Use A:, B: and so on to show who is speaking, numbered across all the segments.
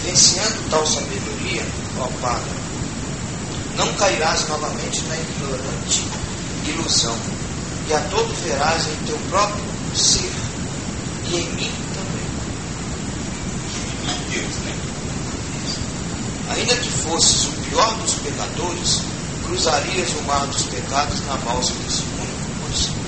A: Vivenciando tal sabedoria, ó Padre, não cairás novamente na ignorante ilusão, e a todo verás em teu próprio ser, e em mim também.
B: Em Deus, né?
A: Ainda que fosses o pior dos pecadores, cruzarias o mar dos pecados na balsa desse único conhecimento.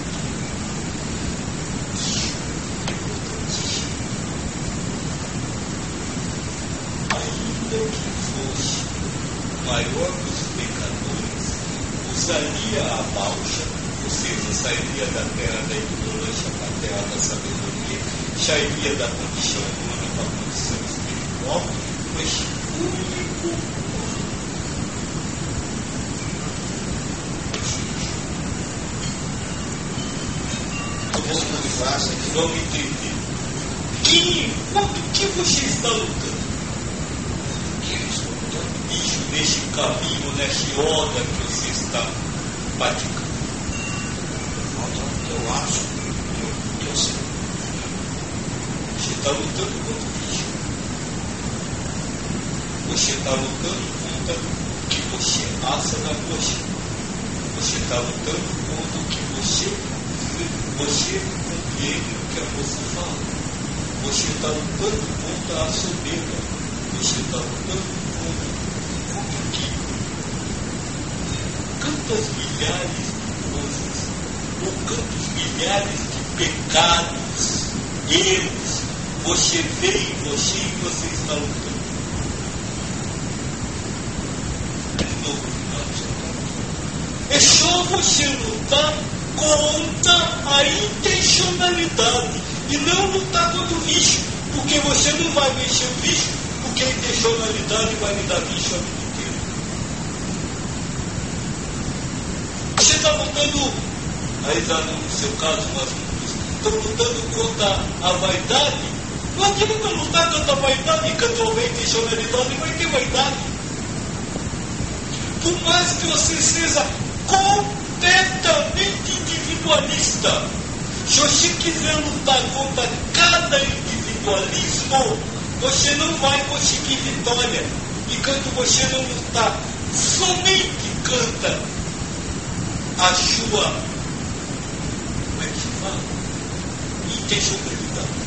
B: Ainda que fosse o maior dos pecadores, usaria a balsa, ou seja, sairia da terra da ignorância para a terra da sabedoria, sairia da condição humana para a condição espiritual, mas único. Vamos entender. Contra o que você está lutando? Isso, nesse caminho, nessa roda que você está praticando.
A: Eu acho que eu sei.
B: Você está lutando contra o bicho. Você está lutando contra o que você acha na coxa. Você está lutando contra o que você compreende o que a moça fala. Você está lutando contra a soberba. Você está lutando contra o quê? Quantas milhares de coisas, ou quantos milhares de pecados, erros, você vê em você e você está lutando. De novo, é só você lutar contra a intencionalidade e não lutar contra o vício, porque você não vai vencer o vício, porque a intencionalidade vai lhe dar vício a vida inteira. Você está lutando, aí já no seu caso, nós estão lutando contra a vaidade. Não adianta lutar contra a vaidade, contra a intencionalidade, vai ter vaidade. Por mais que você seja completamente individualista, se você quiser lutar contra cada individualismo, você não vai conseguir vitória. E quando você não lutar somente contra a sua, como é que se fala? Intencionalidade.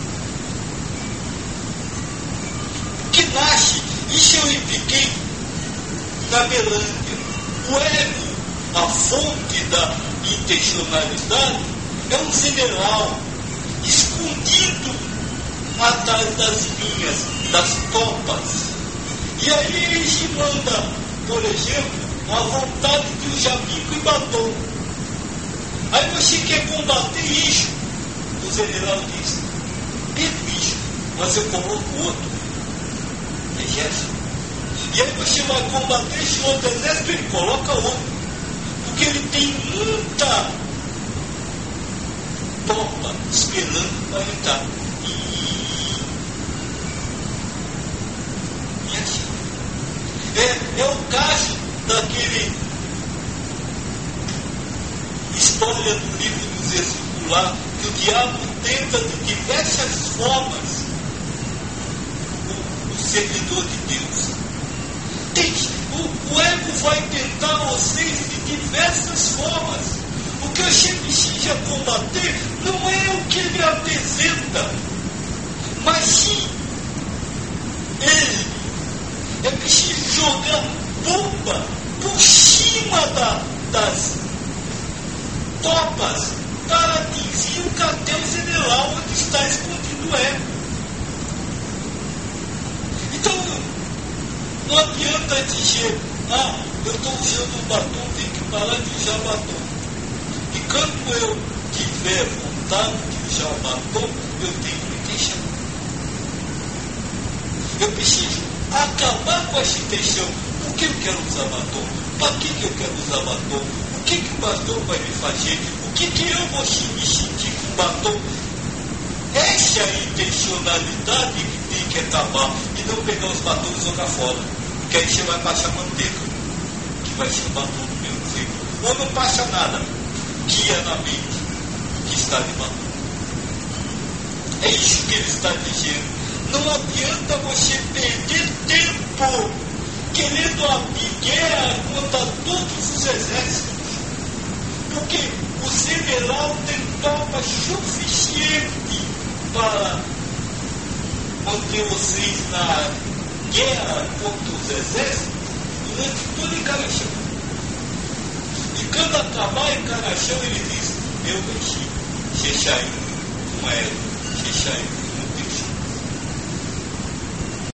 B: Que nasce, isso eu expliquei na Belândia. O ego, a fonte da intencionalidade, é um general escondido atrás das linhas, das topas. E aí ele se manda, por exemplo, a vontade de usar bico e batom. Aí você quer combater isso. O general diz, perco isso, mas eu coloco outro exército. E aí você vai combater esse outro exército, ele coloca outro. Porque ele tem muita topa esperando para entrar. E assim. É o caso daquele história do livro dos Excircular, que o diabo tenta de diversas formas o servidor de Deus. O ego vai tentar vocês de diversas formas. O que você precisa combater não é o que ele apresenta, mas sim ele. É preciso jogar bomba por cima das topas para atingir o quartel-general onde está escondido o ego. Então, não adianta dizer, eu estou usando batom, tenho que parar de usar batom. E quando eu tiver vontade de usar batom, eu tenho que deixar. Eu preciso acabar com essa intenção. Por que eu quero usar batom? Para que eu quero usar batom? O que o batom vai me fazer? O que eu vou me sentir com batom? Essa é a intencionalidade que tem que acabar e não pegar os batons e jogar fora. Porque aí você vai passar manteiga, que vai ser batom do mesmo jeito. Ou não passa nada, que é na mente, que está de batom. É isso que ele está dizendo. Não adianta você perder general tem tropa suficiente para manter vocês na guerra contra os exércitos durante todo Icarachão. E quando acabar Icarachão, ele diz: eu venci. Xexai, não é Xexai.